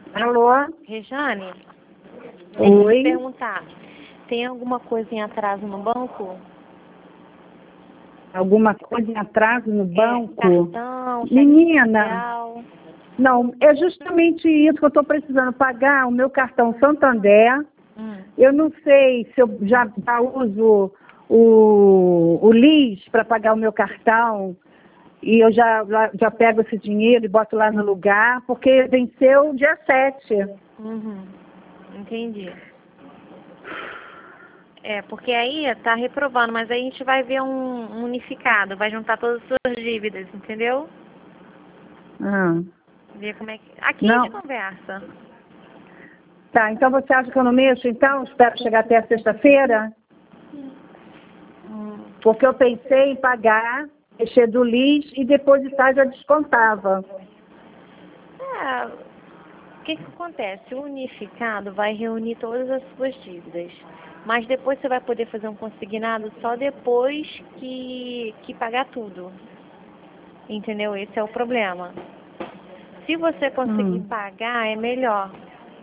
Alô? Rejane, deixa eu te Oi? perguntar. Tem alguma coisa em atraso no banco? Alguma coisa em atraso no banco? Cartão, cheque Menina, especial. não, é justamente isso que eu estou precisando pagar o meu cartão Santander. Eu não sei se eu já uso o LIS para pagar o meu cartão e eu já pego esse dinheiro e boto lá no lugar, porque venceu dia 7. Entendi. Porque aí tá reprovando, mas aí a gente vai ver um unificado, vai juntar todas as suas dívidas, entendeu? Ah, Ver como é que... Aqui a não. gente conversa. Tá, então você acha que eu não mexo, então? Espero chegar até a sexta-feira? Porque eu pensei em pagar, mexer do LIS e depositar já descontava. O que acontece? O unificado vai reunir todas as suas dívidas. Mas depois você vai poder fazer um consignado só depois que pagar tudo. Entendeu? Esse é o problema. Se você conseguir pagar, é melhor.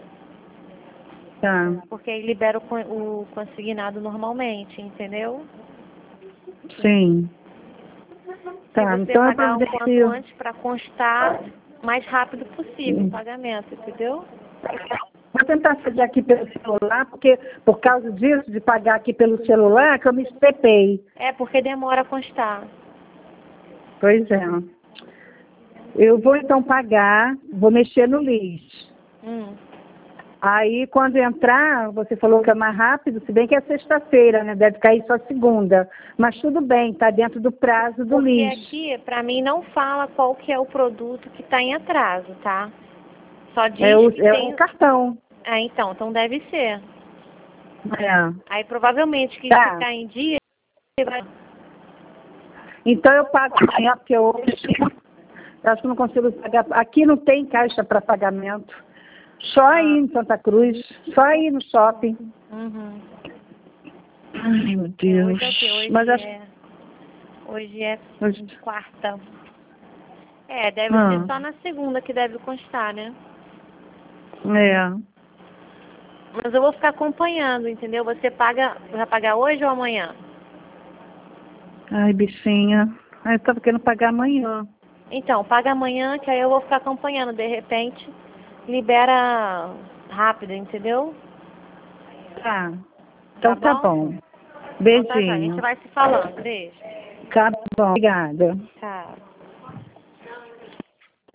Tá. Porque aí libera o consignado normalmente, entendeu? Sim. Tá, Se você então eu pagar o quanto providencio. antes para constar o mais rápido possível o pagamento, entendeu? Vou tentar fazer aqui pelo celular, porque por causa disso, de pagar aqui pelo celular, que eu me estepei. Porque demora a constar. Pois é. Eu vou então pagar, vou mexer no LIS. Aí, quando entrar, você falou que é mais rápido, se bem que é sexta-feira, né? Deve cair só segunda. Mas tudo bem, está dentro do prazo do Porque LIS. aqui, para mim, não fala qual que é o produto que está em atraso, tá? Só diz que tem... O cartão. Então deve ser. É. Aí, provavelmente, que Tá. ficar em dia... Então, eu pago amanhã, porque hoje eu acho que não consigo pagar. Aqui não tem caixa para pagamento. Só aí em Santa Cruz, só aí no shopping. Ai, meu Deus. Hoje é o quê? Mas acho... Hoje é quarta. Deve ser só na segunda que deve constar, né? Mas eu vou ficar acompanhando, entendeu? Você vai pagar hoje ou amanhã? Ai, bichinha. Ai, eu tava querendo pagar amanhã. Então, paga amanhã, que aí eu vou ficar acompanhando. De repente, libera rápido, entendeu? Tá. Então tá bom. Então tá, a gente Beijinho. vai se falando. Beijo. Tá bom. Obrigada. Tchau.